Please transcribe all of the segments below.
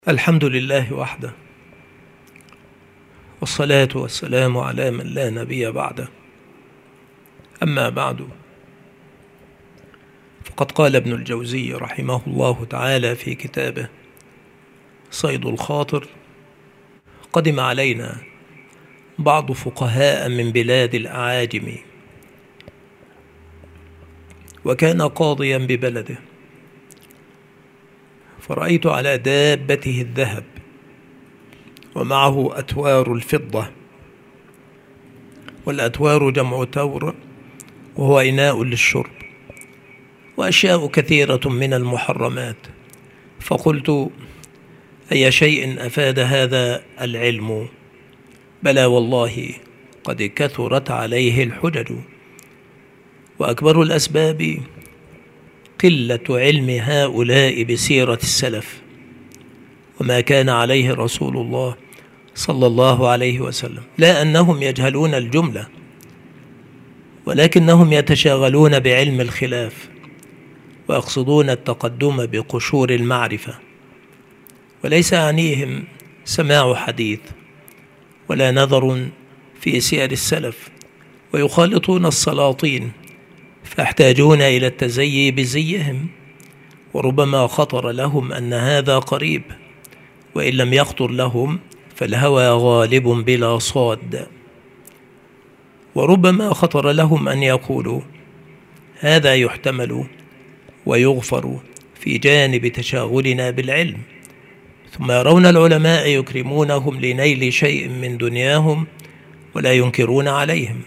الحمد لله وحده، والصلاة والسلام على من لا نبي بعده. أما بعد، فقد قال ابن الجوزي رحمه الله تعالى في كتابه صيد الخاطر: قدم علينا بعض فقهاء من بلاد الأعاجم، وكان قاضيا ببلده، فرأيت على دابته الذهب ومعه أتوار الفضة، والأتوار جمع تور وهو إناء للشرب، وأشياء كثيرة من المحرمات. فقلت: أي شيء أفاد هذا العلم؟ بلى والله قد كثرت عليه الحجج، وأكبر الأسباب قلة علم هؤلاء بسيرة السلف وما كان عليه رسول الله صلى الله عليه وسلم، لا أنهم يجهلون الجملة، ولكنهم يتشاغلون بعلم الخلاف ويقصدون التقدم بقشور المعرفة، وليس عنيهم سماع حديث ولا نظر في سير السلف، ويخالطون السلاطين فيحتاجون إلى التزيي بزيهم، وربما خطر لهم أن هذا قريب، وإن لم يخطر لهم فالهوى غالب بلا صاد، وربما خطر لهم أن يقولوا هذا يحتمل ويغفر في جانب تشاغلنا بالعلم، ثم يرون العلماء يكرمونهم لنيل شيء من دنياهم ولا ينكرون عليهم.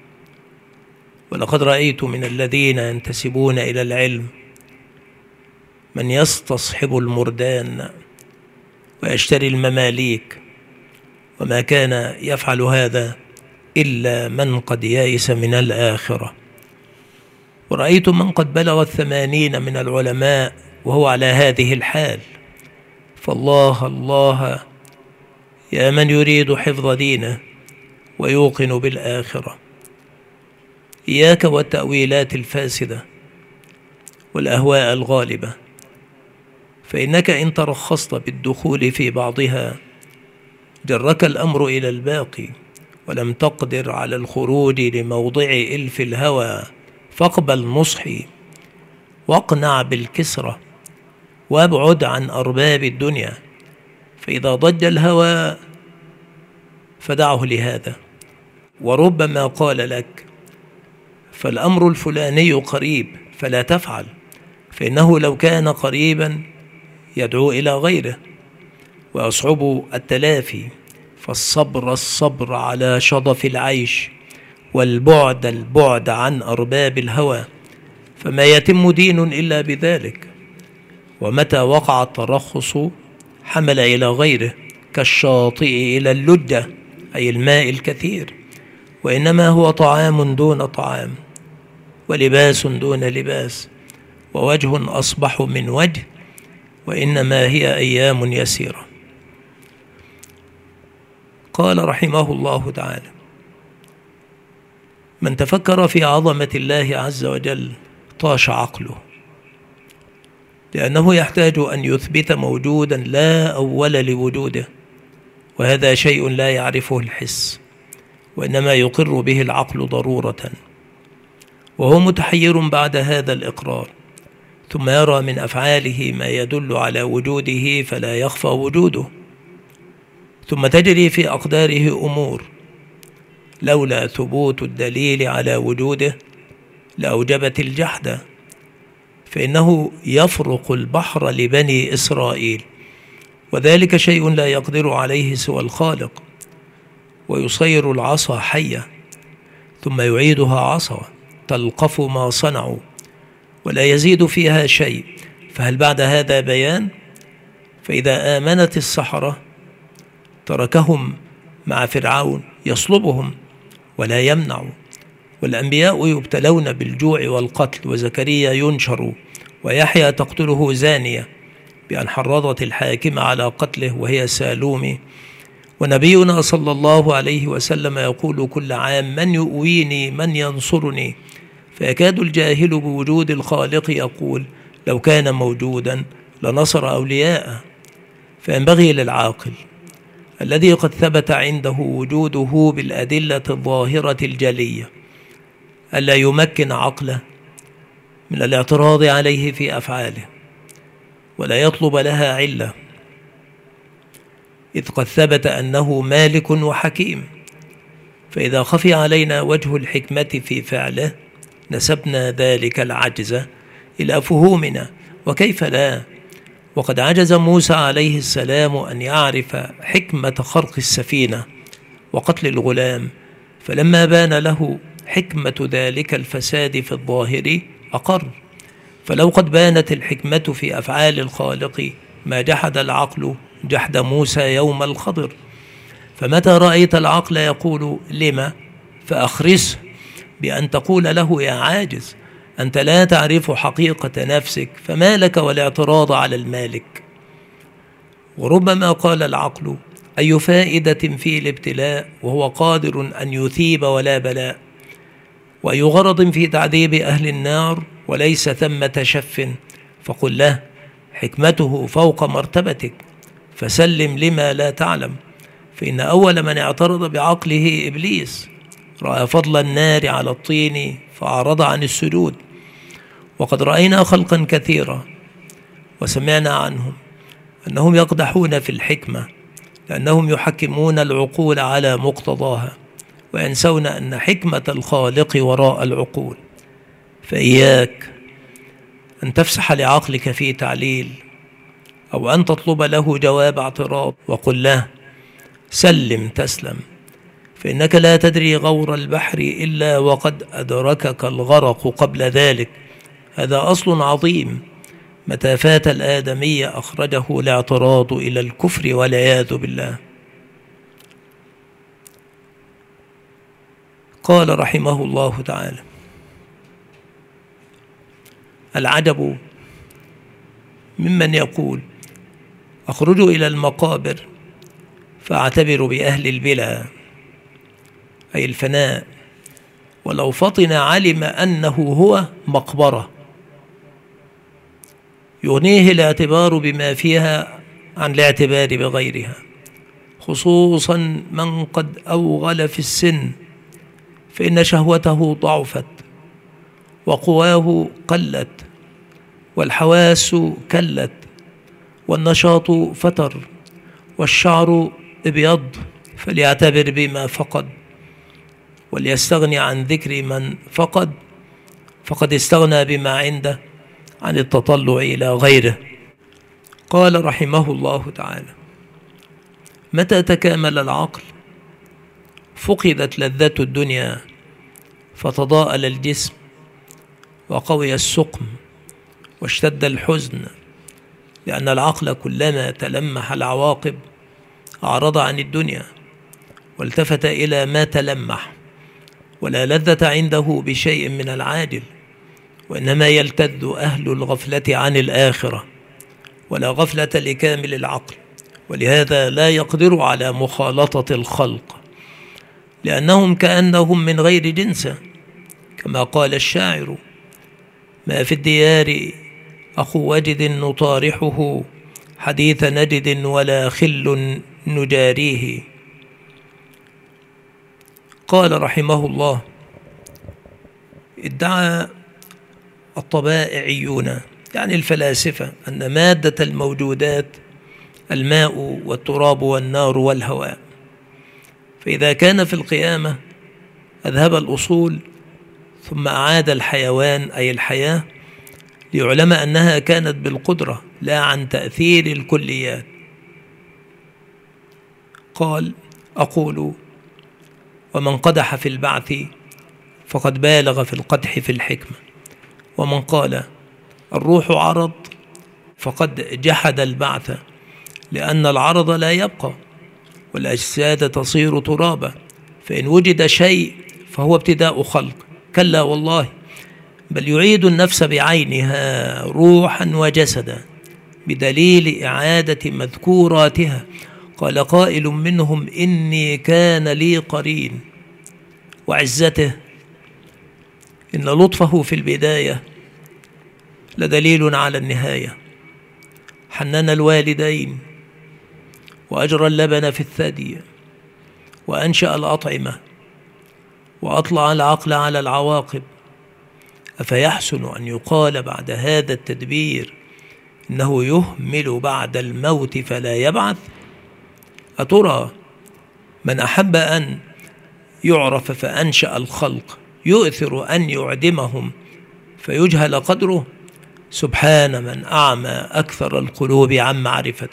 ولقد رأيت من الذين ينتسبون إلى العلم من يستصحب المردان ويشتري المماليك، وما كان يفعل هذا إلا من قد يائس من الآخرة. ورأيت من قد بلغ 80 من العلماء وهو على هذه الحال. فالله الله يا من يريد حفظ دينه ويوقن بالآخرة، إياك والتأويلات الفاسدة والأهواء الغالبة، فإنك إن ترخصت بالدخول في بعضها جرك الأمر إلى الباقي، ولم تقدر على الخروج لموضع إلف الهوى، فاقبل نصحي واقنع بالكسرة وابعد عن أرباب الدنيا، فإذا ضج الهوى فدعه لهذا. وربما قال لك فالأمر الفلاني قريب فلا تفعل، فإنه لو كان قريبا يدعو إلى غيره ويصعب التلافي، فالصبر على شظف العيش، والبعد البعد عن أرباب الهوى، فما يتم دين إلا بذلك. ومتى وقع الترخص حمل إلى غيره، كالشاطئ إلى اللجة، أي الماء الكثير، وإنما هو طعام دون طعام، ولباس دون لباس، ووجه أصبح من وجه، وإنما هي أيام يسيرة. قال رحمه الله تعالى: من تفكر في عظمة الله عز وجل طاش عقله، لأنه يحتاج أن يثبت موجودا لا أول لوجوده، وهذا شيء لا يعرفه الحس، وإنما يقر به العقل ضرورة، وهو متحير بعد هذا الإقرار، ثم يرى من أفعاله ما يدل على وجوده فلا يخفى وجوده، ثم تجري في أقداره أمور لولا ثبوت الدليل على وجوده لأوجبت الجحد، فإنه يفرق البحر لبني إسرائيل، وذلك شيء لا يقدر عليه سوى الخالق، ويصير العصا حية ثم يعيدها عصا تلقف ما صنعوا ولا يزيد فيها شيء، فهل بعد هذا بيان؟ فإذا آمنت السحرة تركهم مع فرعون يصلبهم ولا يمنع، والأنبياء يبتلون بالجوع والقتل، وزكريا ينشر، ويحيى تقتله زانية بأن حرضت الحاكمة على قتله وهي سالومي، ونبينا صلى الله عليه وسلم يقول كل عام: من يؤويني من ينصرني، فيكاد الجاهل بوجود الخالق يقول لو كان موجودا لنصر أولياءه. فينبغي للعاقل الذي قد ثبت عنده وجوده بالأدلة الظاهرة الجلية ألا يمكن عقله من الاعتراض عليه في أفعاله ولا يطلب لها علة، إذ قد ثبت أنه مالك وحكيم. فإذا خفي علينا وجه الحكمة في فعله نسبنا ذلك العجز إلى فهومنا، وكيف لا؟ وقد عجز موسى عليه السلام أن يعرف حكمة خرق السفينة وقتل الغلام، فلما بان له حكمة ذلك الفساد في الظاهر أقر. فلو قد بانت الحكمة في أفعال الخالق ما جحد العقل جحد موسى يوم الخضر. فمتى رأيت العقل يقول لما فأخرسه بأن تقول له يا عاجز أنت لا تعرف حقيقة نفسك، فما لك والاعتراض على المالك؟ وربما قال العقل أي فائدة في الابتلاء وهو قادر أن يثيب ولا بلاء، وأي غرض في تعذيب أهل النار وليس ثمة شف؟ فقل له حكمته فوق مرتبتك فسلم لما لا تعلم. فإن أول من اعترض بعقله إبليس، رأى فضل النار على الطين فأعرض عن السجود. وقد رأينا خلقا كثيرا وسمعنا عنهم أنهم يقدحون في الحكمة لأنهم يحكمون العقول على مقتضاها وينسون أن حكمة الخالق وراء العقول. فإياك أن تفسح لعقلك في تعليل أو أن تطلب له جواب اعتراض، وقل له سلم تسلم، فإنك لا تدري غور البحر إلا وقد أدركك الغرق قبل ذلك. هذا أصل عظيم متى فات الآدمي أخرجه الاعتراض إلى الكفر والعياذ بالله. قال رحمه الله تعالى: العجب ممن يقول أخرج إلى المقابر فأعتبر بأهل البلا، أي الفناء، ولو فطن علم أنه هو مقبرة، يغنيه الاعتبار بما فيها عن الاعتبار بغيرها، خصوصا من قد أوغل في السن، فإن شهوته ضعفت وقواه قلت والحواس كلت والنشاط فتر والشعر ابيض، فليعتبر بما فقد وليستغني عن ذكر من فقد استغنى بما عنده عن التطلع إلى غيره. قال رحمه الله تعالى: متى تكامل العقل فقدت لذة الدنيا فتضاءل الجسم وقوي السقم واشتد الحزن، لأن العقل كلما تلمح العواقب أعرض عن الدنيا والتفت إلى ما تلمح، ولا لذة عنده بشيء من العاجل، وإنما يلتذ أهل الغفلة عن الآخرة، ولا غفلة لكامل العقل، ولهذا لا يقدر على مخالطة الخلق، لأنهم كأنهم من غير جنسه، كما قال الشاعر: ما في الديار أخو وجد نطارحه حديث نجد ولا خل نجاريه. قال رحمه الله: ادعى الطبائعيون يعني الفلاسفة أن مادة الموجودات الماء والتراب والنار والهواء، فإذا كان في القيامة أذهب الأصول ثم أعاد الحيوان أي الحياة ليعلم أنها كانت بالقدرة لا عن تأثير الكليات. قال: أقول: ومن قدح في البعث فقد بالغ في القدح في الحكمة، ومن قال الروح عرض فقد جحد البعث، لأن العرض لا يبقى والأجساد تصير ترابا، فإن وجد شيء فهو ابتداء خلق. كلا والله، بل يعيد النفس بعينها روحا وجسدا بدليل إعادة مذكوراتها. قال قائل منهم: إني كان لي قرين، وعزته إن لطفه في البداية لدليل على النهاية. حنن الوالدين وأجرى اللبن في الثدي، وأنشأ الأطعمة، وأطلع العقل على العواقب، أفيحسن أن يقال بعد هذا التدبير إنه يهمل بعد الموت فلا يبعث؟ أترى من أحب أن يعرف فأنشأ الخلق يؤثر أن يعدمهم فيجهل قدره؟ سبحان من أعمى أكثر القلوب عن معرفته.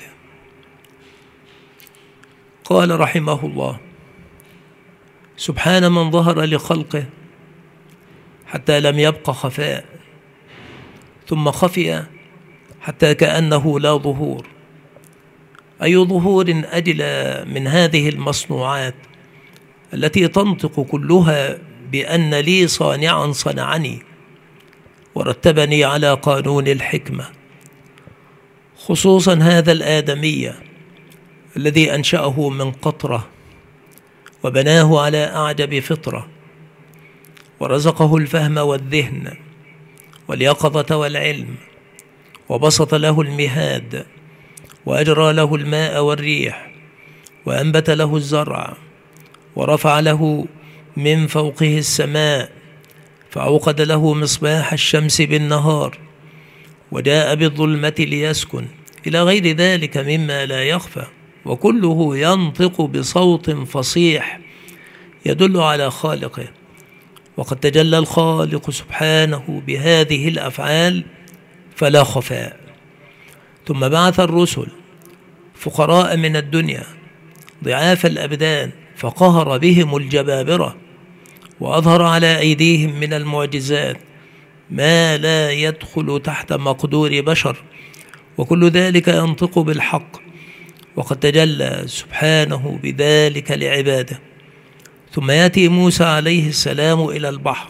قال رحمه الله: سبحان من ظهر لخلقه حتى لم يبق خفاء، ثم خفي حتى كأنه لا ظهور. أي ظهور أجلى من هذه المصنوعات التي تنطق كلها بأن لي صانعا صنعني ورتبني على قانون الحكمة، خصوصا هذا الآدمية الذي أنشأه من قطرة وبناه على أعجب فطرة، ورزقه الفهم والذهن واليقظة والعلم، وبسط له المهاد، وأجرى له الماء والريح، وأنبت له الزرع، ورفع له من فوقه السماء، فأوقد له مصباح الشمس بالنهار، وجاء بالظلمة ليسكن، إلى غير ذلك مما لا يخفى، وكله ينطق بصوت فصيح يدل على خالقه. وقد تجلى الخالق سبحانه بهذه الأفعال فلا خفاء. ثم بعث الرسل فقراء من الدنيا ضعاف الأبدان، فقهر بهم الجبابرة، وأظهر على أيديهم من المعجزات ما لا يدخل تحت مقدور بشر، وكل ذلك ينطق بالحق، وقد تجلى سبحانه بذلك لعباده. ثم يأتي موسى عليه السلام إلى البحر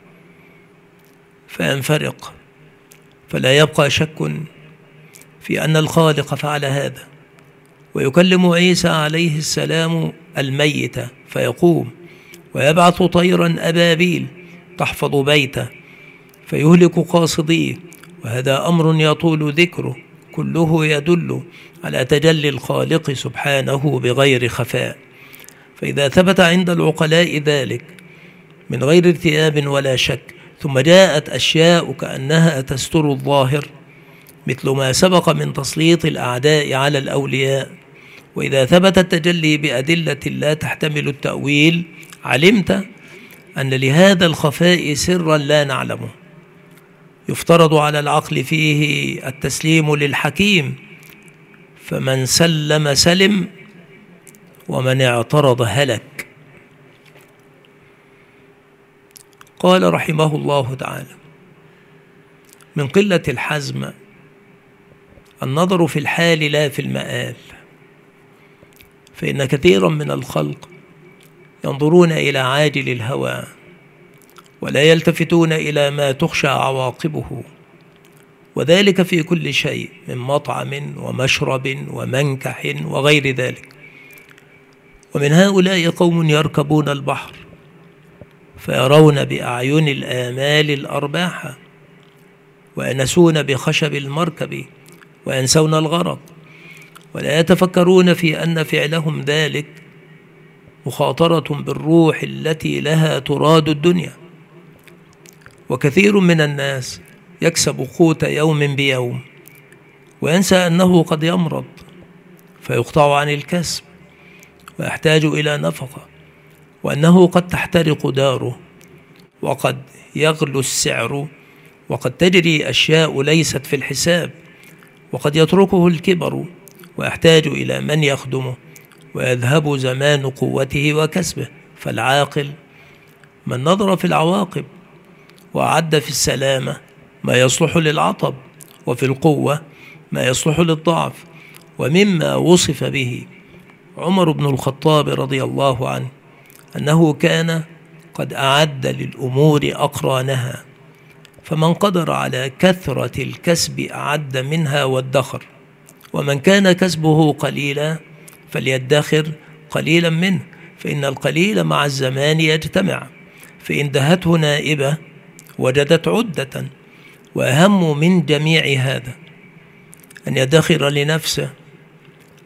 فينفرق، فلا يبقى شك في أن الخالق فعل هذا، ويكلم عيسى عليه السلام الميت فيقوم، ويبعث طيرا أبابيل تحفظ بيته فيهلك قاصديه، وهذا أمر يطول ذكره، كله يدل على تجلي الخالق سبحانه بغير خفاء. فإذا ثبت عند العقلاء ذلك من غير ارتياب ولا شك، ثم جاءت أشياء كأنها تستر الظاهر مثل ما سبق من تسليط الأعداء على الأولياء، وإذا ثبت التجلي بأدلة لا تحتمل التأويل، علمت أن لهذا الخفاء سرا لا نعلمه، يفترض على العقل فيه التسليم للحكيم، فمن سلم سلم، ومن اعترض هلك. قال رحمه الله تعالى: من قلة الحزم النظر في الحال لا في المآل، فإن كثيرا من الخلق ينظرون إلى عاجل الهوى ولا يلتفتون إلى ما تخشى عواقبه، وذلك في كل شيء من مطعم ومشرب ومنكح وغير ذلك. ومن هؤلاء قوم يركبون البحر فيرون بأعين الآمال الأرباح، وينسون بخشب المركب وينسون الغرق، ولا يتفكرون في أن فعلهم ذلك مخاطرة بالروح التي لها تراد الدنيا. وكثير من الناس يكسب قوت يوم بيوم وينسى أنه قد يمرض فيقطع عن الكسب ويحتاج إلى نفقة، وأنه قد تحترق داره، وقد يغلو السعر، وقد تجري أشياء ليست في الحساب، وقد يتركه الكبر ويحتاج إلى من يخدمه، ويذهب زمان قوته وكسبه. فالعاقل من نظر في العواقب وأعد في السلامة ما يصلح للعطب، وفي القوة ما يصلح للضعف. ومما وصف به عمر بن الخطاب رضي الله عنه أنه كان قد أعد للأمور أقرانها، فمن قدر على كثرة الكسب أعد منها وادخر، ومن كان كسبه قليلا فليدخر قليلا منه، فإن القليل مع الزمان يجتمع، فإن دهته نائبة وجدت عدة. وأهم من جميع هذا أن يدخر لنفسه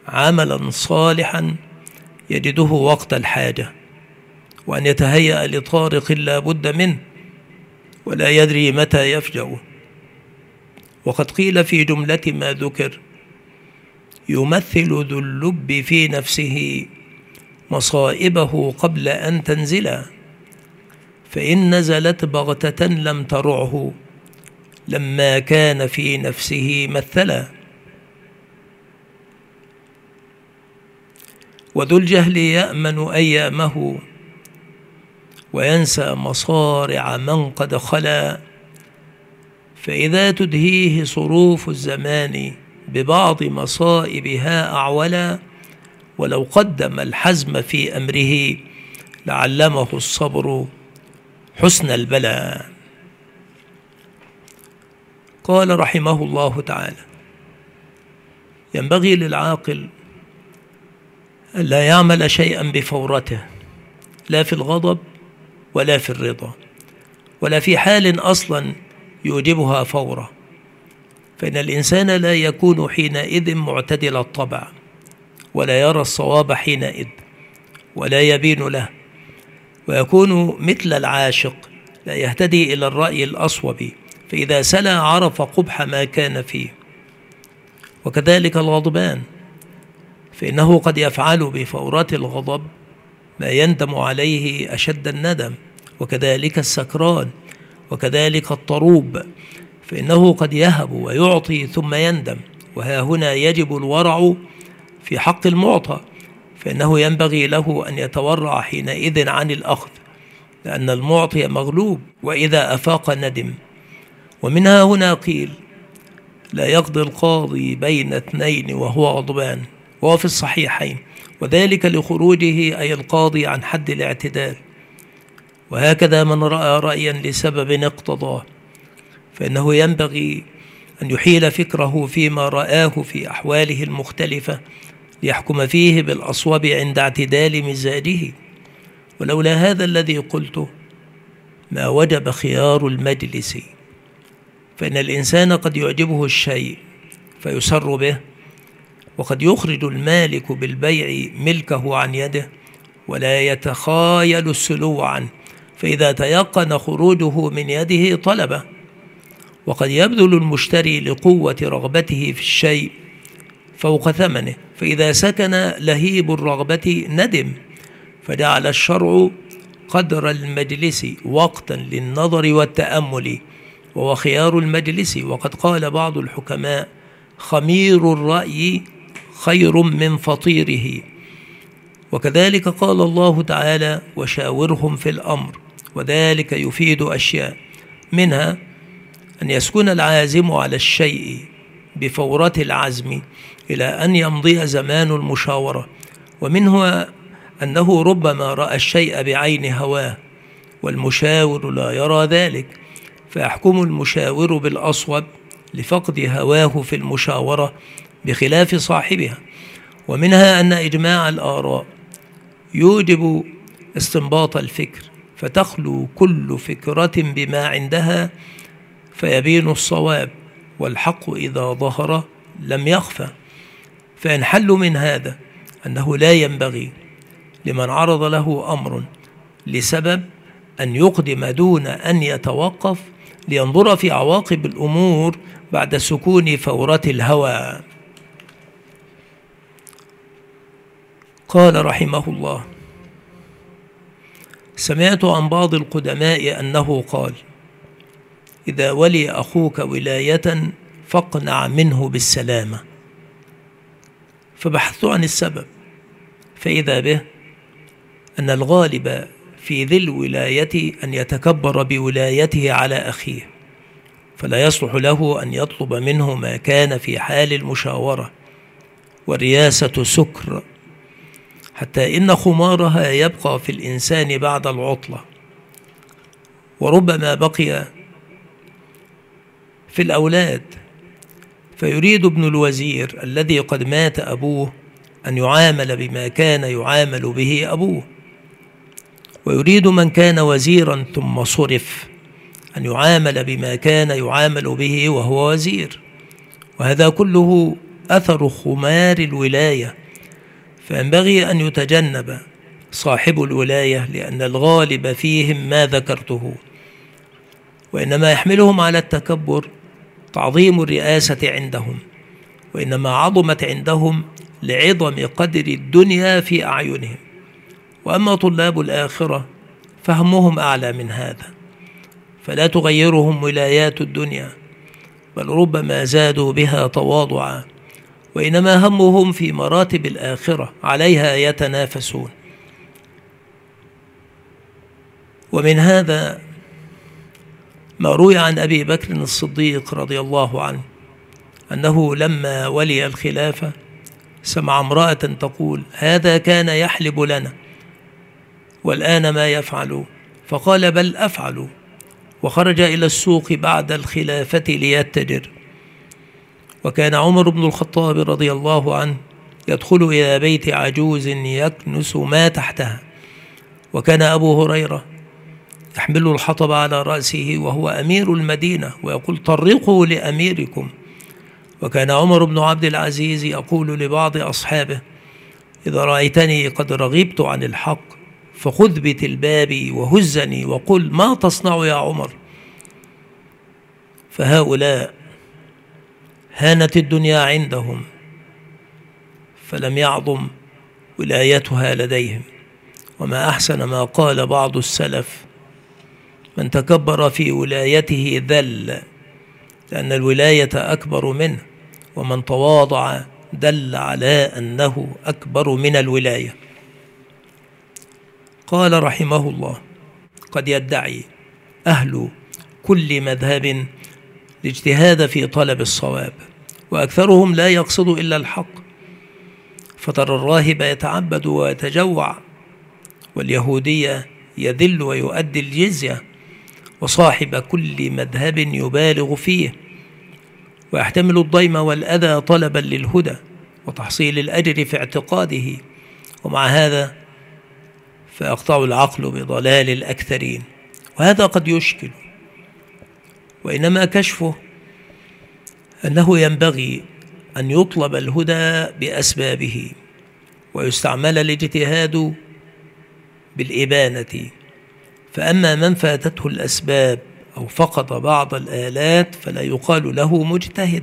عملا صالحا يجده وقت الحاجة، وأن يتهيأ لطارق لا بد منه ولا يدري متى يفجأه. وقد قيل في جملة ما ذكر: يمثل ذو اللب في نفسه مصائبه قبل أن تنزلا، فإن نزلت بغتة لم ترعه لما كان في نفسه مثلا. وذو الجهل يأمن أيامه وينسى مصارع من قد خلا، فإذا تدهيه صروف الزمان ببعض مصائبها أعولا، ولو قدم الحزم في أمره لعلمه الصبر حسن البلاء. قال رحمه الله تعالى: ينبغي للعاقل ألا يعمل شيئا بفورته، لا في الغضب ولا في الرضا ولا في حال أصلا يوجبها فورة، فإن الإنسان لا يكون حينئذ معتدل الطبع، ولا يرى الصواب حينئذ ولا يبين له، ويكون مثل العاشق لا يهتدي إلى الرأي الأصوب، فإذا سلى عرف قبح ما كان فيه. وكذلك الغضبان، فإنه قد يفعل بفورات الغضب ما يندم عليه أشد الندم، وكذلك السكران، وكذلك الطروب، فإنه قد يهب ويعطي ثم يندم. وها هنا يجب الورع في حق المعطى، فإنه ينبغي له أن يتورع حينئذ عن الأخذ، لأن المعطي مغلوب وإذا أفاق ندم. ومنها هنا قيل: لا يقضي القاضي بين اثنين وهو غضبان، وهو في الصحيحين، وذلك لخروجه أي القاضي عن حد الاعتدال. وهكذا من رأى رأيا لسبب اقتضاه، فإنه ينبغي أن يحيل فكره فيما رآه في أحواله المختلفة ليحكم فيه بالأصوب عند اعتدال مزاجه. ولولا هذا الذي قلته ما وجب خيار المجلس، فإن الإنسان قد يعجبه الشيء فيسر به، وقد يخرج المالك بالبيع ملكه عن يده ولا يتخايل السلو عنه، فإذا تيقن خروجه من يده طلبه. وقد يبذل المشتري لقوة رغبته في الشيء فوق ثمنه، فإذا سكن لهيب الرغبة ندم. فجعل الشرع قدر المجلس وقتا للنظر والتأمل، وهو خيار المجلس. وقد قال بعض الحكماء: خمير الرأي خير من فطيره. وكذلك قال الله تعالى: وشاورهم في الأمر، وذلك يفيد أشياء، منها أن يسكن العازم على الشيء بفورة العزم إلى أن يمضي زمان المشاورة، ومنه أنه ربما رأى الشيء بعين هواه والمشاور لا يرى ذلك، فيحكم المشاور بالأصوب لفقد هواه في المشاورة بخلاف صاحبها. ومنها أن إجماع الآراء يوجب استنباط الفكر، فتخلو كل فكرة بما عندها فيبين الصواب، والحق إذا ظهر لم يخفى. فينحل من هذا أنه لا ينبغي لمن عرض له أمر لسبب أن يقدم دون أن يتوقف لينظر في عواقب الأمور بعد سكون فورة الهوى. قال رحمه الله: سمعت عن بعض القدماء أنه قال: إذا ولي أخوك ولاية فاقنع منه بالسلامة. فبحثت عن السبب، فإذا به أن الغالب في ذي الولاية أن يتكبر بولايته على أخيه، فلا يصلح له أن يطلب منه ما كان في حال المشاورة، والرياسة سكر، حتى إن خمارها يبقى في الإنسان بعد العطلة، وربما بقي في الأولاد، فيريد ابن الوزير الذي قد مات أبوه أن يعامل بما كان يعامل به أبوه، ويريد من كان وزيرا ثم صرف أن يعامل بما كان يعامل به وهو وزير. وهذا كله أثر خمار الولاية فينبغي أن يتجنب صاحب الولاية، لأن الغالب فيهم ما ذكرته، وإنما يحملهم على التكبر تعظيم الرئاسة عندهم، وإنما عظمت عندهم لعظم قدر الدنيا في أعينهم. وأما طلاب الآخرة فهمهم أعلى من هذا، فلا تغيرهم ولايات الدنيا، بل ربما زادوا بها تواضعا، وإنما همهم في مراتب الآخرة عليها يتنافسون. ومن هذا ما روي عن أبي بكر الصديق رضي الله عنه أنه لما ولي الخلافة سمع امرأة تقول: هذا كان يحلب لنا والآن ما يفعل؟ فقال: بل أفعل. وخرج إلى السوق بعد الخلافة ليتجر. وكان عمر بن الخطاب رضي الله عنه يدخل إلى بيت عجوز يكنس ما تحتها، وكان أبو هريرة يحمل الحطب على رأسه وهو أمير المدينة ويقول: طرقوا لأميركم. وكان عمر بن عبد العزيز يقول لبعض أصحابه: إذا رأيتني قد رغبت عن الحق فخذ بتلبابي وهزني وقل: ما تصنع يا عمر؟ فهؤلاء هانت الدنيا عندهم فلم يعظم ولايتها لديهم. وما أحسن ما قال بعض السلف: من تكبر في ولايته ذل، لأن الولاية أكبر منه، ومن تواضع دل على أنه أكبر من الولاية. قال رحمه الله: قد يدعي أهل كل مذهب الاجتهاد في طلب الصواب، وأكثرهم لا يقصد إلا الحق، فترى الراهب يتعبد ويتجوع، واليهودية يذل ويؤدي الجزية، وصاحب كل مذهب يبالغ فيه ويحتمل الضيم والأذى طلبا للهدى وتحصيل الأجر في اعتقاده، ومع هذا فيقطع العقل بضلال الأكثرين. وهذا قد يشكل، وإنما كشفه أنه ينبغي أن يطلب الهدى بأسبابه، ويستعمل الاجتهاد بالإبانة. فأما من فاتته الأسباب أو فقد بعض الآلات فلا يقال له مجتهد.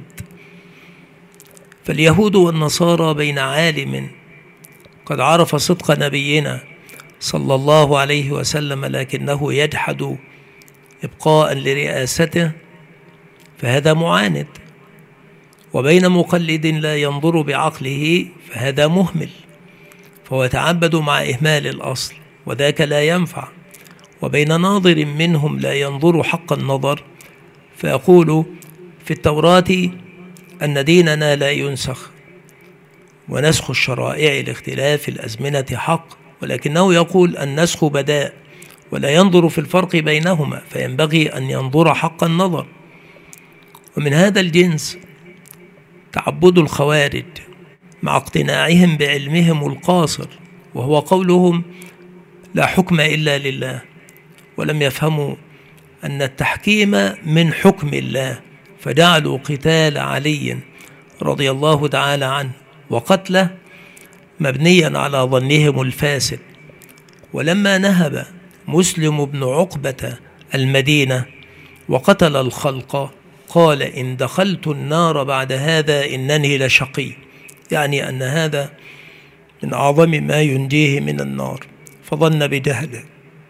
فاليهود والنصارى بين عالم قد عرف صدق نبينا صلى الله عليه وسلم لكنه يجحد إبقاء لرئاسته، فهذا معاند، وبين مقلد لا ينظر بعقله فهذا مهمل، فهو يتعبد مع إهمال الأصل وذاك لا ينفع، وبين ناظر منهم لا ينظر حق النظر فيقول في التوراة أن ديننا لا ينسخ، ونسخ الشرائع لاختلاف الأزمنة حق، ولكنه يقول النسخ بداء ولا ينظر في الفرق بينهما، فينبغي أن ينظر حق النظر. ومن هذا الجنس تعبد الخوارج مع اقتناعهم بعلمهم القاصر، وهو قولهم لا حكم إلا لله، ولم يفهموا أن التحكيم من حكم الله، فجعلوا قتال علي رضي الله تعالى عنه وقتله مبنيا على ظنهم الفاسد. ولما نهب مسلم بن عقبة المدينة وقتل الخلق قال: إن دخلت النار بعد هذا إنني لشقي، يعني أن هذا من أعظم ما ينجيه من النار، فظن بجهله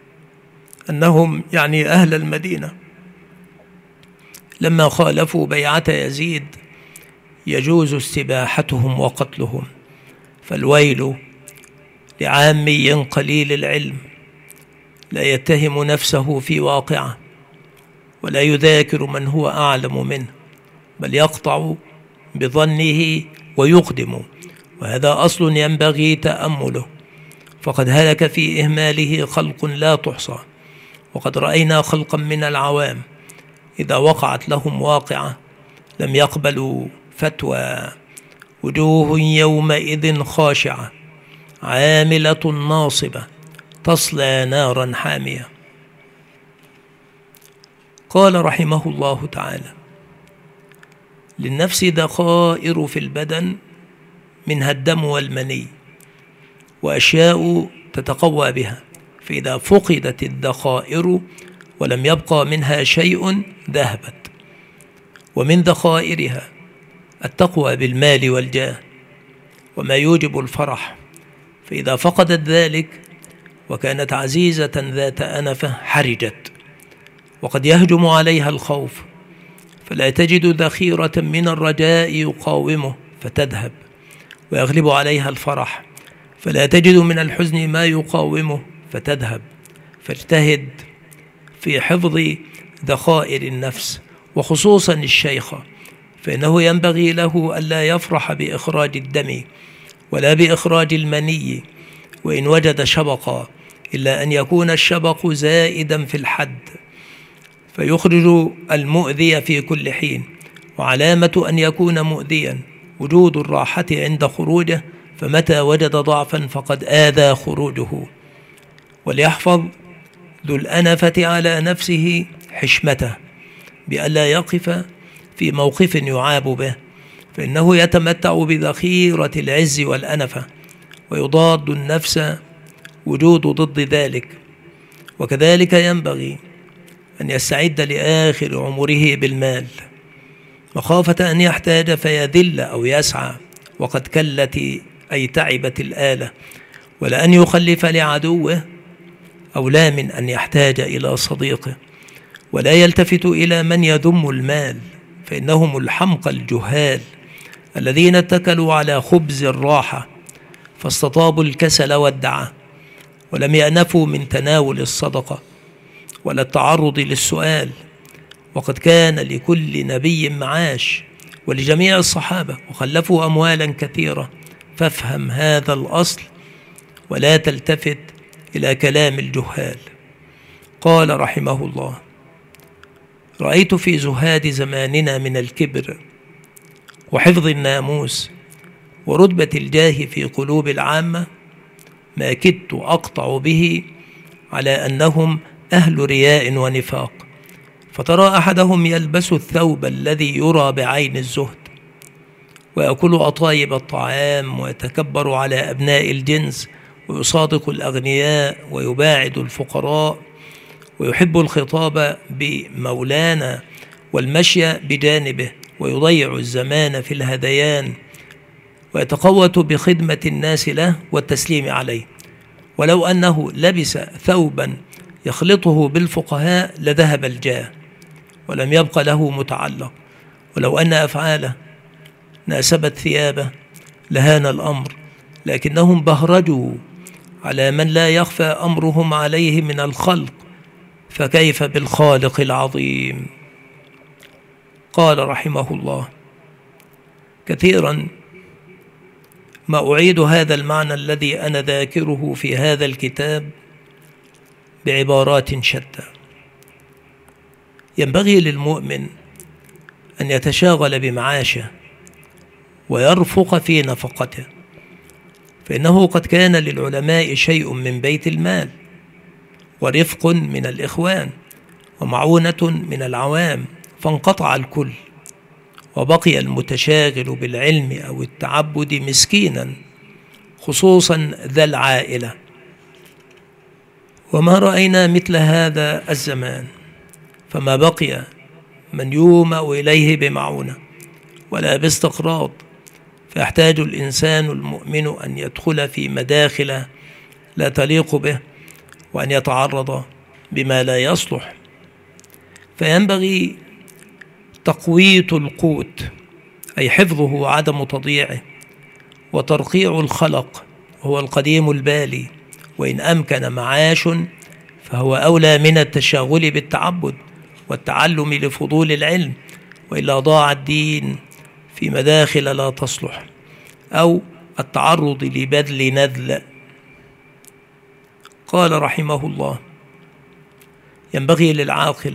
أنهم يعني أهل المدينة لما خالفوا بيعة يزيد يجوز استباحتهم وقتلهم. فالويل لعامي قليل العلم لا يتهم نفسه في واقعه ولا يذاكر من هو أعلم منه، بل يقطع بظنه ويقدم، وهذا أصل ينبغي تأمله، فقد هلك في إهماله خلق لا تحصى. وقد رأينا خلقا من العوام إذا وقعت لهم واقعة لم يقبلوا فتوى: وجوه يومئذ خاشعة عاملة ناصبة تصلى نارا حامية. قال رحمه الله تعالى: للنفس دخائر في البدن منها الدم والمني، وأشياء تتقوى بها، فإذا فقدت الذخائر ولم يبقى منها شيء ذهبت. ومن ذخائرها التقوى بالمال والجاه وما يوجب الفرح، فإذا فقدت ذلك وكانت عزيزة ذات أنفة حرجت، وقد يهجم عليها الخوف فلا تجد ذخيرة من الرجاء يقاومه فتذهب، ويغلب عليها الفرح فلا تجد من الحزن ما يقاومه فتذهب. فاجتهد في حفظ ذخائر النفس، وخصوصا الشيخ، فإنه ينبغي له ألا يفرح بإخراج الدم ولا بإخراج المني وإن وجد شبقا، إلا أن يكون الشبق زائدا في الحد فيخرج المؤذي في كل حين. وعلامة أن يكون مؤذيا وجود الراحة عند خروجه، فمتى وجد ضعفا فقد آذى خروجه. وليحفظ ذو الأنفة على نفسه حشمته بألا يقف في موقف يعاب به، فإنه يتمتع بذخيرة العز والأنفة، ويضاد النفس وجود ضد ذلك. وكذلك ينبغي أن يستعد لآخر عمره بالمال، مخافة أن يحتاج فيذل أو يسعى، وقد كلت أي تعبت الآلة، ولأن يخلف لعدوه أولى من أن يحتاج إلى صديقه. ولا يلتفت إلى من يذم المال، فإنهم الحمقى الجهال الذين اتكلوا على خبز الراحة فاستطابوا الكسل والدعة، ولم يأنفوا من تناول الصدقة ولا التعرض للسؤال. وقد كان لكل نبي معاش ولجميع الصحابة، وخلفوا أموالا كثيرة. فافهم هذا الأصل ولا تلتفت إلى كلام الجهال. قال رحمه الله: رأيت في زهاد زماننا من الكبر وحفظ الناموس ورتبة الجاه في قلوب العامة ما كدت أقطع به على أنهم أهل رياء ونفاق. فترى أحدهم يلبس الثوب الذي يرى بعين الزهد، ويأكل أطايب الطعام، ويتكبر على أبناء الجنس، ويصادق الأغنياء ويباعد الفقراء، ويحب الخطاب بمولانا والمشي بجانبه، ويضيع الزمان في الهذيان، ويتقوت بخدمة الناس له والتسليم عليه. ولو أنه لبس ثوبا يخلطه بالفقهاء لذهب الجاه ولم يبق له متعلق، ولو أن أفعاله ناسبت ثيابه لهان الأمر، لكنهم بهرجوا على من لا يخفى أمرهم عليه من الخلق، فكيف بالخالق العظيم. قال رحمه الله: كثيرا ما أعيد هذا المعنى الذي أنا ذاكره في هذا الكتاب بعبارات شتى. ينبغي للمؤمن أن يتشاغل بمعاشه ويرفق في نفقته، فإنه قد كان للعلماء شيء من بيت المال، ورفق من الإخوان، ومعونة من العوام، فانقطع الكل، وبقي المتشاغل بالعلم أو التعبد مسكينا، خصوصا ذا العائلة. وما رأينا مثل هذا الزمان، فما بقي من يومأ إليه بمعونة ولا باستقراض، فيحتاج الإنسان المؤمن أن يدخل في مداخل لا تليق به، وأن يتعرض بما لا يصلح. فينبغي تقويت القوت، أي حفظه وعدم تضييعه، وترقيع الخلق وهو القديم البالي، وإن أمكن معاش فهو أولى من التشاغل بالتعبد والتعلم لفضول العلم، وإلا ضاع الدين في مداخل لا تصلح، أو التعرض لبذل نذل. قال رحمه الله: ينبغي للعاقل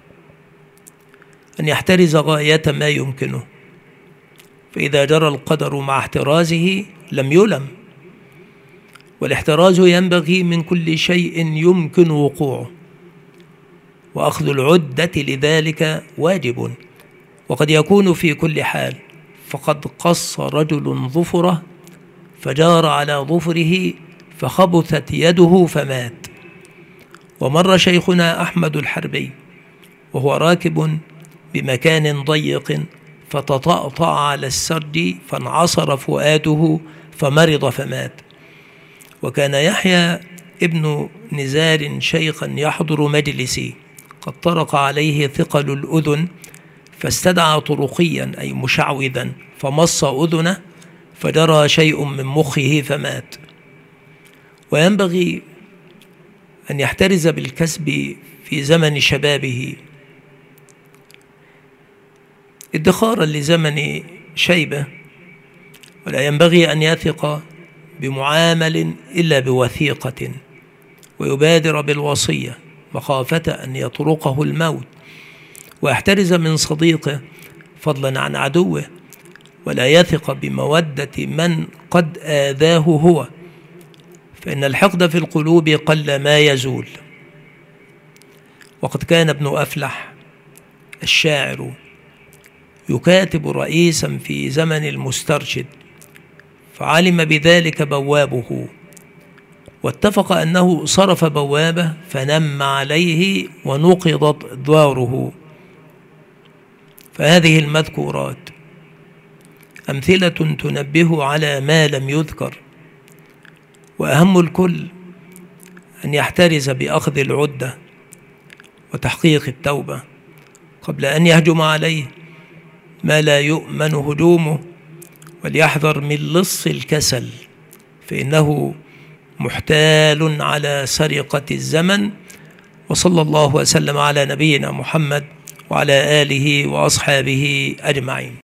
أن يحترز غاية ما يمكنه، فإذا جرى القدر مع احترازه لم يلم، والاحتراز ينبغي من كل شيء يمكن وقوعه، وأخذ العدة لذلك واجب، وقد يكون في كل حال. فقد قص رجل ظفره فجار على ظفره فخبثت يده فمات. ومر شيخنا أحمد الحربي وهو راكب بمكان ضيق فتطأطأ على السرج فانعصر فؤاده فمرض فمات. وكان يحيى ابن نزار شيخا يحضر مجلسي قد طرق عليه ثقل الأذن فاستدعى طرقيا أي مشعوذا فمص أذنه فجرى شيء من مخه فمات. وينبغي أن يحترز بالكسب في زمن شبابه ادخارا لزمن شيبه، ولا ينبغي أن يثق بمعامل إلا بوثيقة، ويبادر بالوصية مخافة أن يطرقه الموت، ويحترز من صديقه فضلا عن عدوه، ولا يثق بمودة من قد آذاه هو، فإن الحقد في القلوب قل ما يزول. وقد كان ابن أفلح الشاعر يكاتب رئيسا في زمن المسترشد، فعلم بذلك بوابه واتفق أنه صرف بوابه فنم عليه ونقضت داره. فهذه المذكورات أمثلة تنبه على ما لم يذكر، وأهم الكل أن يحترز بأخذ العدة وتحقيق التوبة قبل أن يهجم عليه ما لا يؤمن هجومه، وليحذر من لص الكسل فإنه محتال على سرقة الزمن. وصلى الله وسلم على نبينا محمد وعلى آله وأصحابه أجمعين.